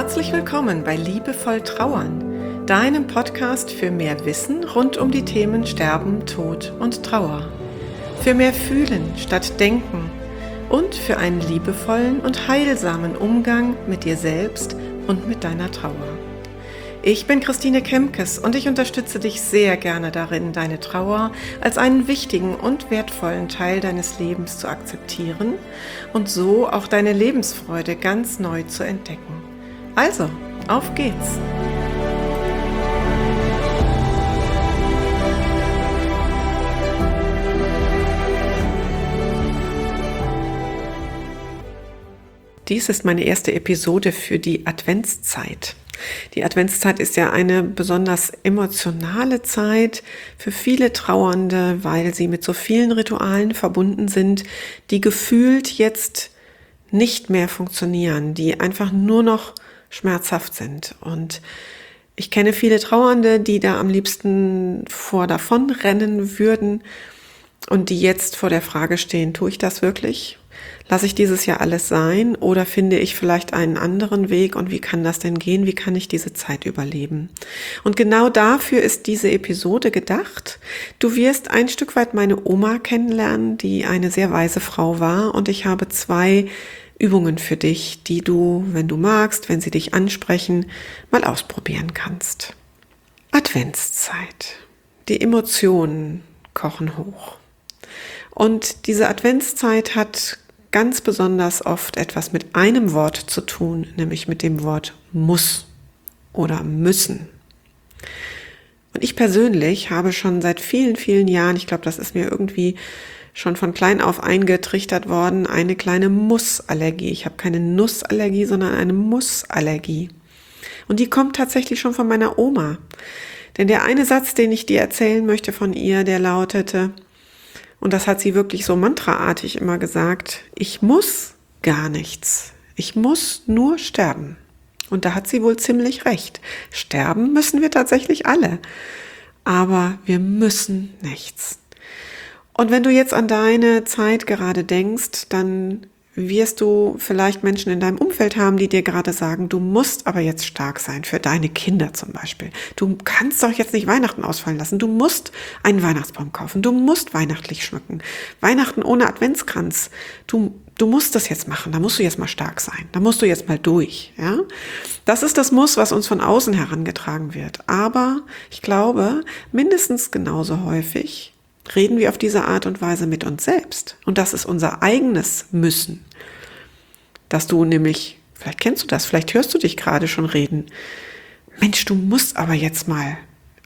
Herzlich willkommen bei Liebevoll Trauern, deinem Podcast für mehr Wissen rund um die Themen Sterben, Tod und Trauer. Für mehr Fühlen statt Denken und für einen liebevollen und heilsamen Umgang mit dir selbst und mit deiner Trauer. Ich bin Christine Kemkes und ich unterstütze dich sehr gerne darin, deine Trauer als einen wichtigen und wertvollen Teil deines Lebens zu akzeptieren und so auch deine Lebensfreude ganz neu zu entdecken. Also, auf geht's! Dies ist meine erste Episode für die Adventszeit. Die Adventszeit ist ja eine besonders emotionale Zeit für viele Trauernde, weil sie mit so vielen Ritualen verbunden sind, die gefühlt jetzt nicht mehr funktionieren, die einfach nur noch schmerzhaft sind. Und ich kenne viele Trauernde, die da am liebsten davon rennen würden und die jetzt vor der Frage stehen, tue ich das wirklich? Lasse ich dieses Jahr alles sein oder finde ich vielleicht einen anderen Weg und wie kann das denn gehen? Wie kann ich diese Zeit überleben? Und genau dafür ist diese Episode gedacht. Du wirst ein Stück weit meine Oma kennenlernen, die eine sehr weise Frau war, und ich habe 2 Übungen für dich, die du, wenn du magst, wenn sie dich ansprechen, mal ausprobieren kannst. Adventszeit. Die Emotionen kochen hoch. Und diese Adventszeit hat ganz besonders oft etwas mit einem Wort zu tun, nämlich mit dem Wort muss oder müssen. Und ich persönlich habe schon seit vielen, vielen Jahren, ich glaube, das ist mir irgendwie schon von klein auf eingetrichtert worden, eine kleine Mussallergie. Ich habe keine Nussallergie, sondern eine Mussallergie. Und die kommt tatsächlich schon von meiner Oma. Denn der eine Satz, den ich dir erzählen möchte von ihr, der lautete, und das hat sie wirklich so mantraartig immer gesagt, ich muss gar nichts. Ich muss nur sterben. Und da hat sie wohl ziemlich recht. Sterben müssen wir tatsächlich alle. Aber wir müssen nichts. Und wenn du jetzt an deine Zeit gerade denkst, dann wirst du vielleicht Menschen in deinem Umfeld haben, die dir gerade sagen, du musst aber jetzt stark sein, für deine Kinder zum Beispiel. Du kannst doch jetzt nicht Weihnachten ausfallen lassen. Du musst einen Weihnachtsbaum kaufen. Du musst weihnachtlich schmücken. Weihnachten ohne Adventskranz. Du musst das jetzt machen. Da musst du jetzt mal stark sein. Da musst du jetzt mal durch. Ja? Das ist das Muss, was uns von außen herangetragen wird. Aber ich glaube, mindestens genauso häufig reden wir auf diese Art und Weise mit uns selbst. Und das ist unser eigenes Müssen. Dass du nämlich, vielleicht kennst du das, vielleicht hörst du dich gerade schon reden. Mensch, du musst aber jetzt mal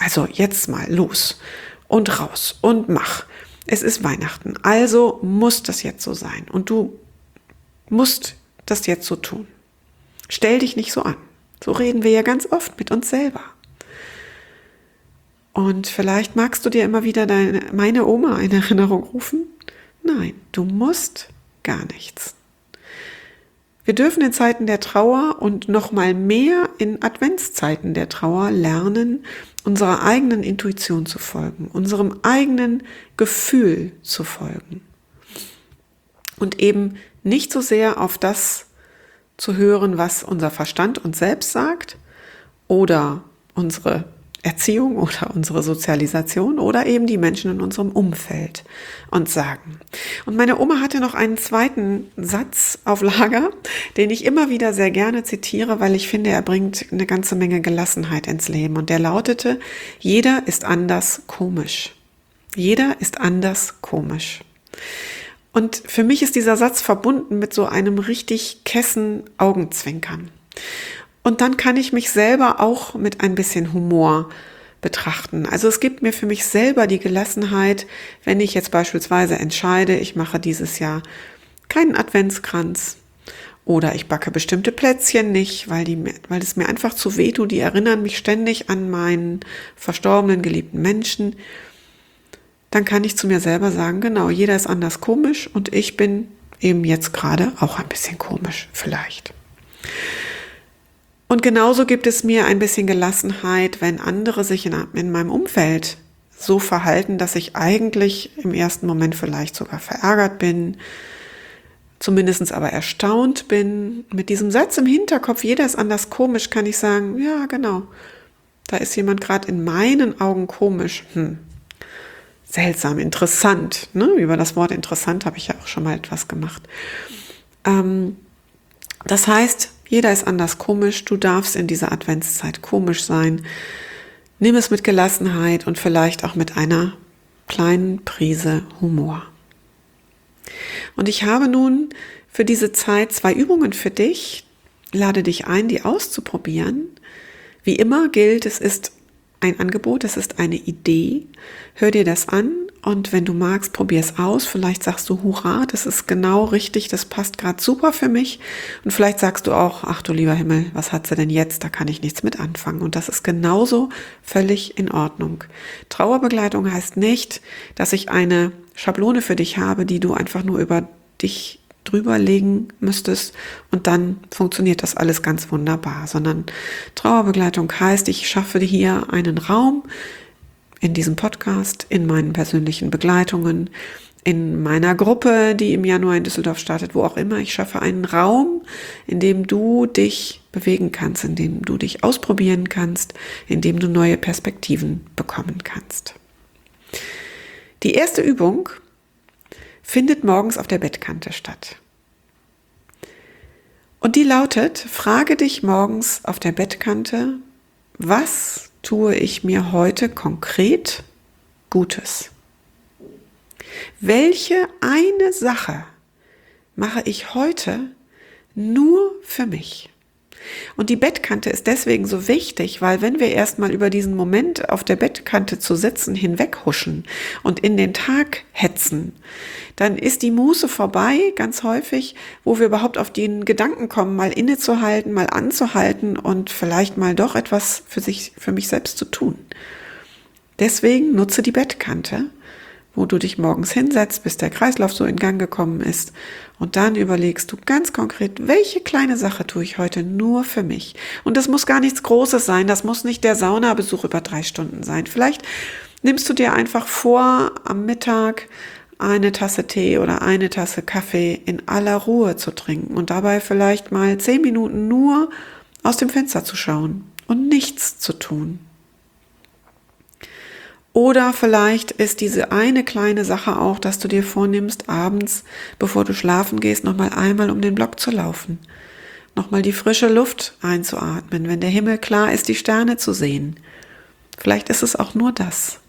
los und raus und mach. Es ist Weihnachten, also muss das jetzt so sein. Und du musst das jetzt so tun. Stell dich nicht so an. So reden wir ja ganz oft mit uns selber. Und vielleicht magst du dir immer wieder meine Oma in Erinnerung rufen. Nein, du musst gar nichts. Wir dürfen in Zeiten der Trauer und noch mal mehr in Adventszeiten der Trauer lernen, unserer eigenen Intuition zu folgen, unserem eigenen Gefühl zu folgen. Und eben nicht so sehr auf das zu hören, was unser Verstand uns selbst sagt oder unsere Erziehung oder unsere Sozialisation oder eben die Menschen in unserem Umfeld uns sagen. Und meine Oma hatte noch einen zweiten Satz auf Lager, den ich immer wieder sehr gerne zitiere, weil ich finde, er bringt eine ganze Menge Gelassenheit ins Leben. Und der lautete, jeder ist anders komisch. Jeder ist anders komisch. Und für mich ist dieser Satz verbunden mit so einem richtig kessen Augenzwinkern. Und dann kann ich mich selber auch mit ein bisschen Humor betrachten. Also es gibt mir für mich selber die Gelassenheit, wenn ich jetzt beispielsweise entscheide, ich mache dieses Jahr keinen Adventskranz oder ich backe bestimmte Plätzchen nicht, weil es mir einfach zu weh tut. Die erinnern mich ständig an meinen verstorbenen, geliebten Menschen. Dann kann ich zu mir selber sagen, genau, jeder ist anders komisch und ich bin eben jetzt gerade auch ein bisschen komisch vielleicht. Und genauso gibt es mir ein bisschen Gelassenheit, wenn andere sich in meinem Umfeld so verhalten, dass ich eigentlich im ersten Moment vielleicht sogar verärgert bin, zumindest aber erstaunt bin, mit diesem Satz im Hinterkopf, jeder ist anders komisch, kann ich sagen, ja genau, da ist jemand gerade in meinen Augen komisch. Seltsam, interessant. Ne? Über das Wort interessant habe ich ja auch schon mal etwas gemacht. Das heißt, jeder ist anders komisch, du darfst in dieser Adventszeit komisch sein. Nimm es mit Gelassenheit und vielleicht auch mit einer kleinen Prise Humor. Und ich habe nun für diese Zeit 2 Übungen für dich. Lade dich ein, die auszuprobieren. Wie immer gilt, es ist ein Angebot, es ist eine Idee. Hör dir das an und wenn du magst, probier es aus. Vielleicht sagst du, hurra, das ist genau richtig, das passt gerade super für mich. Und vielleicht sagst du auch, ach du lieber Himmel, was hat sie denn jetzt? Da kann ich nichts mit anfangen. Und das ist genauso völlig in Ordnung. Trauerbegleitung heißt nicht, dass ich eine Schablone für dich habe, die du einfach nur über dich drüber legen müsstest und dann funktioniert das alles ganz wunderbar, sondern Trauerbegleitung heißt, ich schaffe hier einen Raum in diesem Podcast, in meinen persönlichen Begleitungen, in meiner Gruppe, die im Januar in Düsseldorf startet, wo auch immer. Ich schaffe einen Raum, in dem du dich bewegen kannst, in dem du dich ausprobieren kannst, in dem du neue Perspektiven bekommen kannst. Die erste Übung findet morgens auf der Bettkante statt. Und die lautet, frage dich morgens auf der Bettkante, was tue ich mir heute konkret Gutes? Welche eine Sache mache ich heute nur für mich? Und die Bettkante ist deswegen so wichtig, weil wenn wir erstmal über diesen Moment auf der Bettkante zu sitzen hinweghuschen und in den Tag hetzen, dann ist die Muße vorbei, ganz häufig, wo wir überhaupt auf den Gedanken kommen, mal innezuhalten, mal anzuhalten und vielleicht mal doch etwas für mich selbst zu tun. Deswegen nutze die Bettkante, wo du dich morgens hinsetzt, bis der Kreislauf so in Gang gekommen ist. Und dann überlegst du ganz konkret, welche kleine Sache tue ich heute nur für mich? Und das muss gar nichts Großes sein, das muss nicht der Saunabesuch über 3 Stunden sein. Vielleicht nimmst du dir einfach vor, am Mittag eine Tasse Tee oder eine Tasse Kaffee in aller Ruhe zu trinken und dabei vielleicht mal 10 Minuten nur aus dem Fenster zu schauen und nichts zu tun. Oder vielleicht ist diese eine kleine Sache auch, dass du dir vornimmst, abends, bevor du schlafen gehst, nochmal einmal um den Block zu laufen. Nochmal die frische Luft einzuatmen, wenn der Himmel klar ist, die Sterne zu sehen. Vielleicht ist es auch nur das.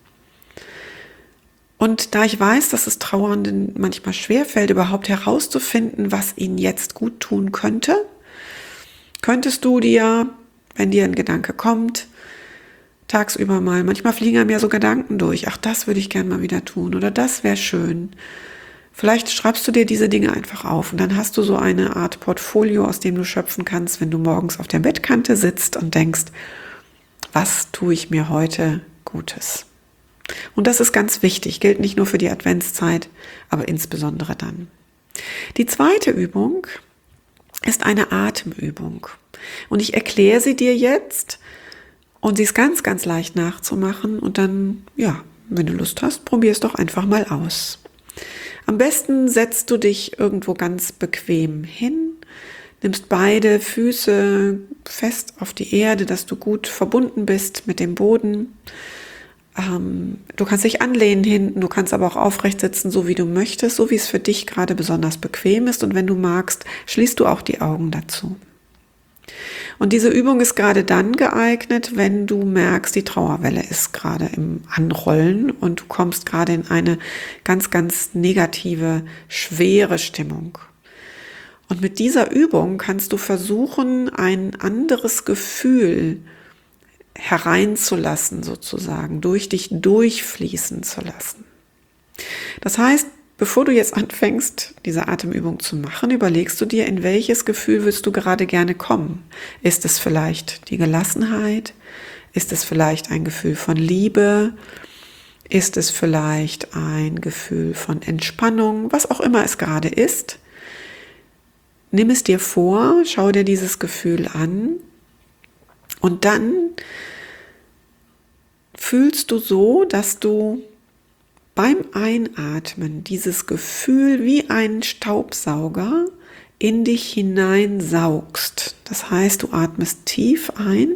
Und da ich weiß, dass es Trauernden manchmal schwerfällt, überhaupt herauszufinden, was ihnen jetzt gut tun könnte, könntest du dir, wenn dir ein Gedanke kommt, tagsüber mal, manchmal fliegen einem ja so Gedanken durch, ach, das würde ich gerne mal wieder tun oder das wäre schön. Vielleicht schreibst du dir diese Dinge einfach auf und dann hast du so eine Art Portfolio, aus dem du schöpfen kannst, wenn du morgens auf der Bettkante sitzt und denkst, was tue ich mir heute Gutes? Und das ist ganz wichtig, gilt nicht nur für die Adventszeit, aber insbesondere dann. Die zweite Übung ist eine Atemübung und ich erkläre sie dir jetzt. Und sie ist ganz, ganz leicht nachzumachen und dann, ja, wenn du Lust hast, probier es doch einfach mal aus. Am besten setzt du dich irgendwo ganz bequem hin, nimmst beide Füße fest auf die Erde, dass du gut verbunden bist mit dem Boden. Du kannst dich anlehnen hinten, du kannst aber auch aufrecht sitzen, so wie du möchtest, so wie es für dich gerade besonders bequem ist. Und wenn du magst, schließt du auch die Augen dazu. Und diese Übung ist gerade dann geeignet, wenn du merkst, die Trauerwelle ist gerade im Anrollen und du kommst gerade in eine ganz, ganz negative, schwere Stimmung. Und mit dieser Übung kannst du versuchen, ein anderes Gefühl hereinzulassen, sozusagen, durch dich durchfließen zu lassen. Das heißt, bevor du jetzt anfängst, diese Atemübung zu machen, überlegst du dir, in welches Gefühl willst du gerade gerne kommen? Ist es vielleicht die Gelassenheit? Ist es vielleicht ein Gefühl von Liebe? Ist es vielleicht ein Gefühl von Entspannung? Was auch immer es gerade ist. Nimm es dir vor, schau dir dieses Gefühl an und dann fühlst du so, dass du beim Einatmen dieses Gefühl wie ein Staubsauger in dich hineinsaugst. Das heißt, du atmest tief ein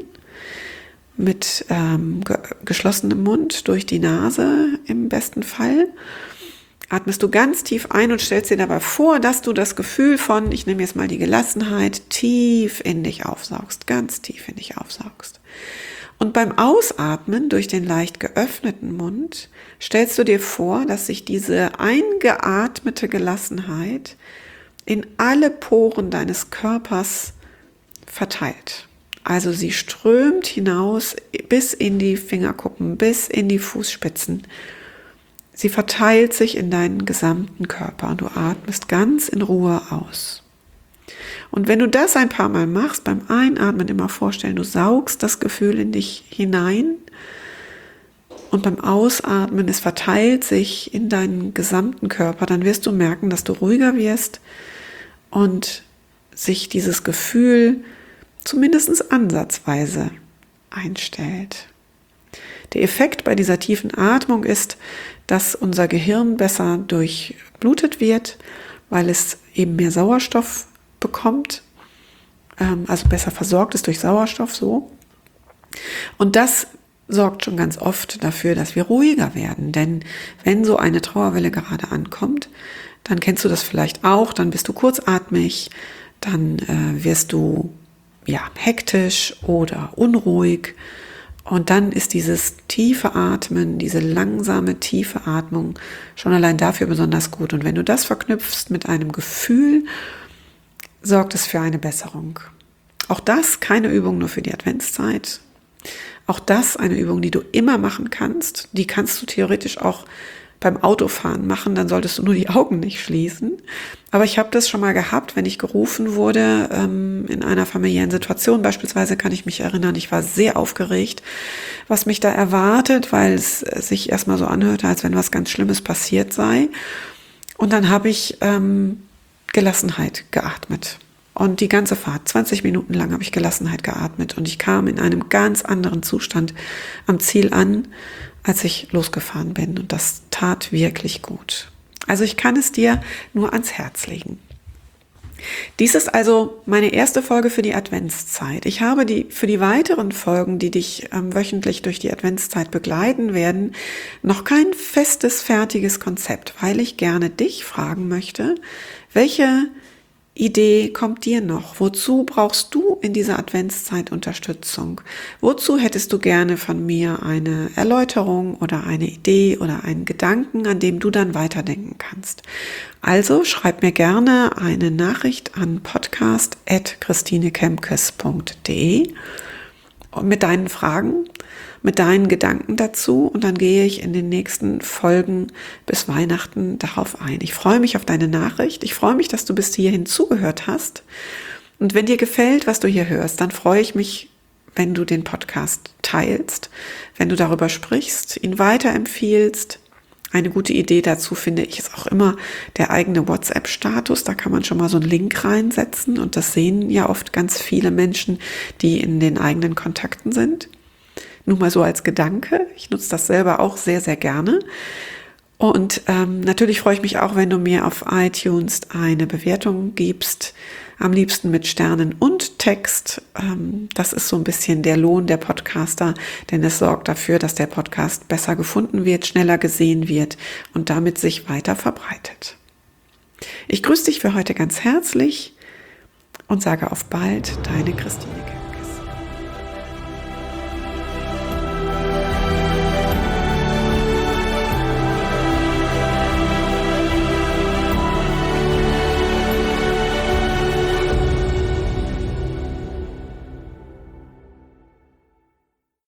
mit geschlossenem Mund durch die Nase im besten Fall. Atmest du ganz tief ein und stellst dir dabei vor, dass du das Gefühl von, ich nehme jetzt mal die Gelassenheit, tief in dich aufsaugst, ganz tief in dich aufsaugst. Und beim Ausatmen durch den leicht geöffneten Mund stellst du dir vor, dass sich diese eingeatmete Gelassenheit in alle Poren deines Körpers verteilt. Also sie strömt hinaus bis in die Fingerkuppen, bis in die Fußspitzen. Sie verteilt sich in deinen gesamten Körper und du atmest ganz in Ruhe aus. Und wenn du das ein paar Mal machst, beim Einatmen immer vorstellen, du saugst das Gefühl in dich hinein und beim Ausatmen, es verteilt sich in deinen gesamten Körper, dann wirst du merken, dass du ruhiger wirst und sich dieses Gefühl zumindest ansatzweise einstellt. Der Effekt bei dieser tiefen Atmung ist, dass unser Gehirn besser durchblutet wird, weil es eben mehr Sauerstoff bekommt, also besser versorgt ist durch Sauerstoff so. Und das sorgt schon ganz oft dafür, dass wir ruhiger werden. Denn wenn so eine Trauerwelle gerade ankommt, dann kennst du das vielleicht auch, dann bist du kurzatmig, dann wirst du hektisch oder unruhig. Und dann ist dieses tiefe Atmen, diese langsame, tiefe Atmung schon allein dafür besonders gut. Und wenn du das verknüpfst mit einem Gefühl, sorgt es für eine Besserung. Auch das keine Übung nur für die Adventszeit. Auch das eine Übung, die du immer machen kannst. Die kannst du theoretisch auch beim Autofahren machen, dann solltest du nur die Augen nicht schließen. Aber ich habe das schon mal gehabt, wenn ich gerufen wurde in einer familiären Situation. Beispielsweise kann ich mich erinnern, ich war sehr aufgeregt, was mich da erwartet, weil es sich erstmal so anhörte, als wenn was ganz Schlimmes passiert sei. Und dann habe ich Gelassenheit geatmet. Und die ganze Fahrt, 20 Minuten lang habe ich Gelassenheit geatmet. Und ich kam in einem ganz anderen Zustand am Ziel an, als ich losgefahren bin. Und das tat wirklich gut. Also ich kann es dir nur ans Herz legen. Dies ist also meine erste Folge für die Adventszeit. Ich habe für die weiteren Folgen, die dich wöchentlich durch die Adventszeit begleiten werden, noch kein festes, fertiges Konzept, weil ich gerne dich fragen möchte, welche Idee kommt dir noch? Wozu brauchst du in dieser Adventszeit Unterstützung? Wozu hättest du gerne von mir eine Erläuterung oder eine Idee oder einen Gedanken, an dem du dann weiterdenken kannst? Also schreib mir gerne eine Nachricht an podcast@christinekemkes.de mit deinen Fragen, mit deinen Gedanken dazu und dann gehe ich in den nächsten Folgen bis Weihnachten darauf ein. Ich freue mich auf deine Nachricht. Ich freue mich, dass du bis hierhin zugehört hast. Und wenn dir gefällt, was du hier hörst, dann freue ich mich, wenn du den Podcast teilst, wenn du darüber sprichst, ihn weiterempfiehlst. Eine gute Idee dazu finde ich ist auch immer der eigene WhatsApp-Status. Da kann man schon mal so einen Link reinsetzen und das sehen ja oft ganz viele Menschen, die in den eigenen Kontakten sind. Nur mal so als Gedanke. Ich nutze das selber auch sehr, sehr gerne. Und natürlich freue ich mich auch, wenn du mir auf iTunes eine Bewertung gibst. Am liebsten mit Sternen und Text. Das ist so ein bisschen der Lohn der Podcaster, denn es sorgt dafür, dass der Podcast besser gefunden wird, schneller gesehen wird und damit sich weiter verbreitet. Ich grüße dich für heute ganz herzlich und sage auf bald, deine Christine.